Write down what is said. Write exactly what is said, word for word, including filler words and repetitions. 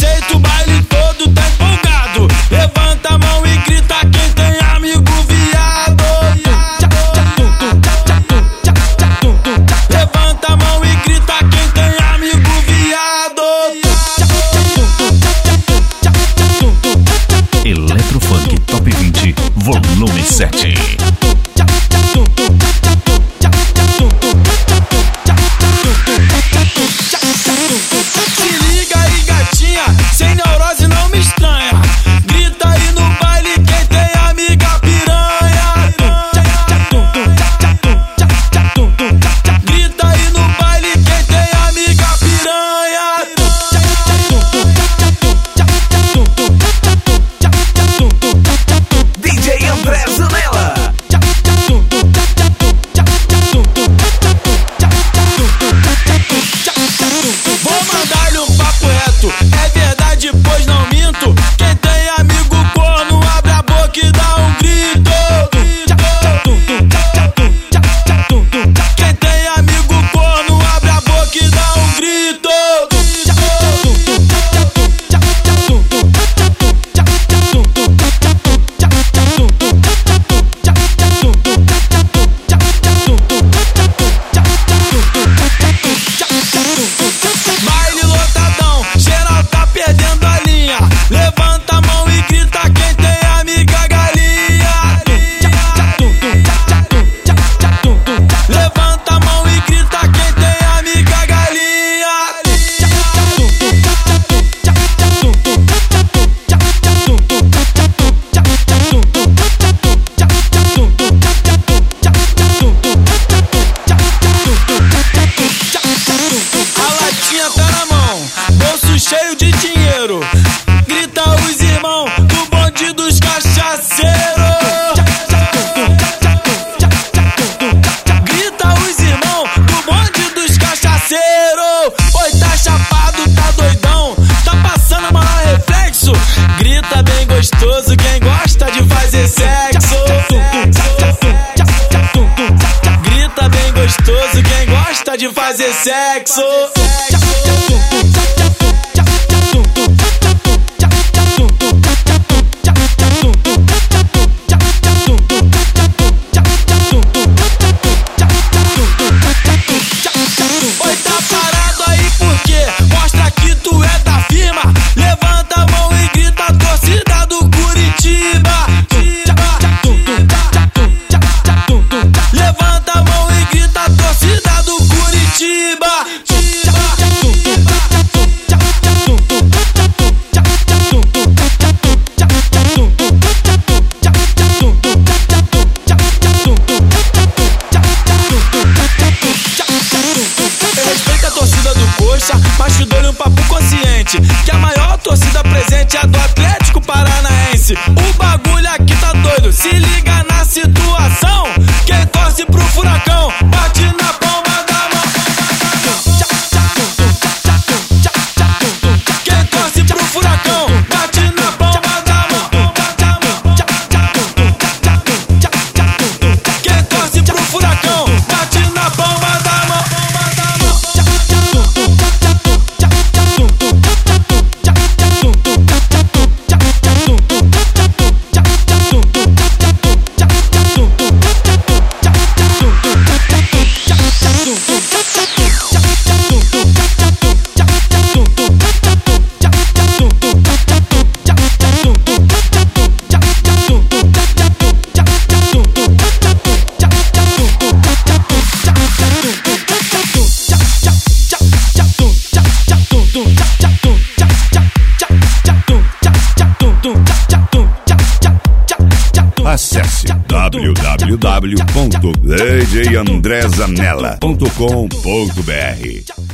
aceita, o baile todo tá empolgado. Levanta a mão e grita quem tem amigo viado. Levanta a mão e grita quem tem amigo viado. Eletrofunk Top vinte, volume sete. Se liga aí, gatinha, sem neurose não me estranha. Grita aí no baile quem tem amiga piranha. Grita aí no baile quem tem amiga piranha. D J André Zanella. Vou mandar-lhe um papo reto, é verdade, pois não minto. Quem tem amigo corno, abre a boca e dá um grito. Quem tem amigo corno, abre a boca e dá um grito. Baile lotadão, geral tá perdendo a linha. Levanta a mão e grita quem tem amiga galinha. Levanta a mão e grita quem tem amiga galinha. A latinha tá na mão, bolso cheio de dinheiro. Grita os irmãos do bonde dos cachaceiros. Grita os irmãos do bonde dos cachaceiros. Oi, tá chapado, tá doidão, tá passando maior reflexo. Grita bem gostoso quem gosta de fazer sexo. Grita bem gostoso quem gosta de fazer sexo. Oi, tá parado aí por quê? Mostra que tu é da firma. Levanta a mão e grita a torcida do Curitiba. Levanta a mão e grita a torcida do Curitiba. Respeita a torcida do Coxa, mas te dou-lhe um papo consciente, que a maior torcida presente é a do Atlético Paranaense. O bagulho aqui tá doido, se liga na situação. Quem torce pro Furacão, bate na palma da mão. Quem torce pro Furacão, bate na palma da mão. Quem torce pro Furacão, bate na palma da mão. Acesse w w w ponto d j andré zanella ponto com ponto b r.